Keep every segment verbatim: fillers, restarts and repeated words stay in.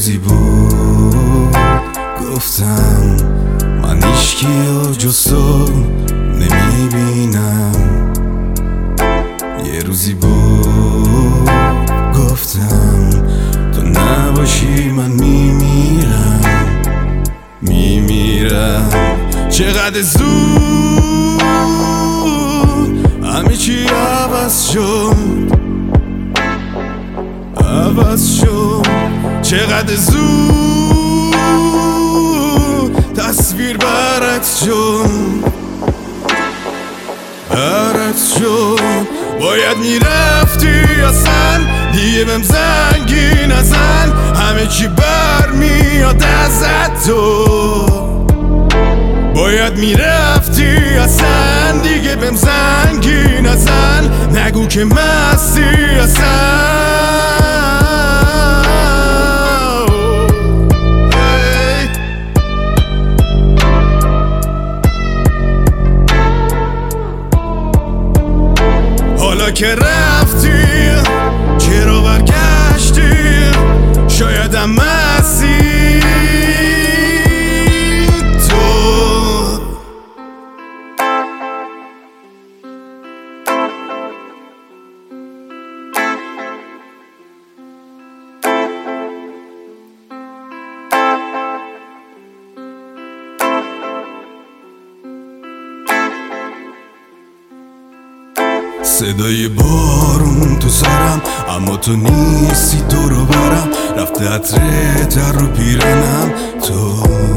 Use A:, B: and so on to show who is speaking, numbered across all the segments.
A: روزی بود گفتم من هیچکی و جز تو نمیبینم. یه روزی بود گفتم تو نباشی من میمیرم میمیرم. چقدر زود همه چی عوض شد عوض شد. چقدر زود تصویر برعکس شد برعکس شد. باید میرفتی اصلا دیگه بهم زنگی نزن، همه چی برمیاد ازت تو. باید میرفتی اصلا دیگه بهم زنگی نزن، نگو که مستی اصلا. حالا که رفتی چرا برگشتی؟ شاید هم مستی تو. صدای بارون تو سرم اما تو نیستی دورو برم، رفته عطره در رو پیرنم تو.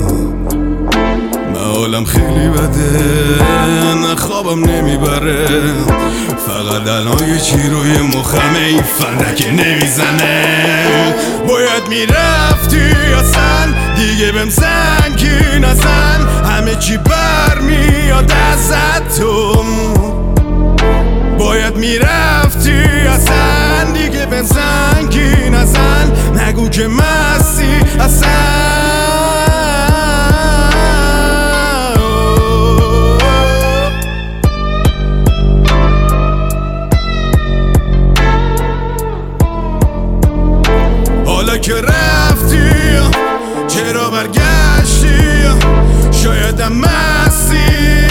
A: من حالم خیلی بده نه خوابم نمیبره، فقط الان یه چی روی مخمه این فندکه نمیزنه. باید میرفتی اصلا دیگه بهم زنگی نزن، همه چی برمیاد ازت تو. باید میرفتی اصلا دیگه بهم زنگی نزن، نگو که مستی اصلا. حالا که رفتی چرا برگشتی؟ شاید هم مستی